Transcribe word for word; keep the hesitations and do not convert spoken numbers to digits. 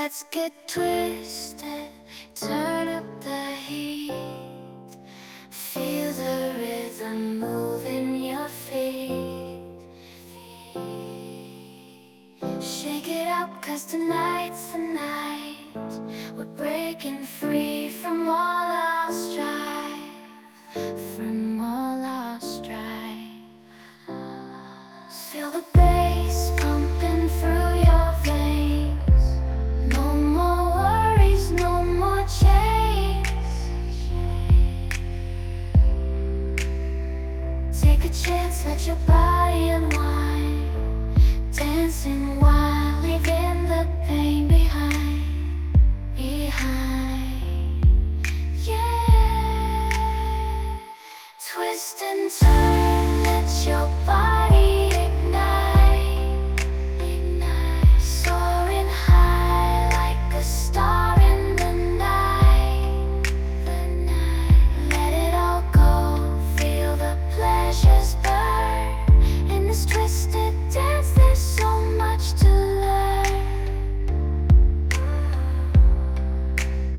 Let's get twisted, turn up the heat. Feel the rhythm move in your feet. Shake it up, 'cause tonight's the night.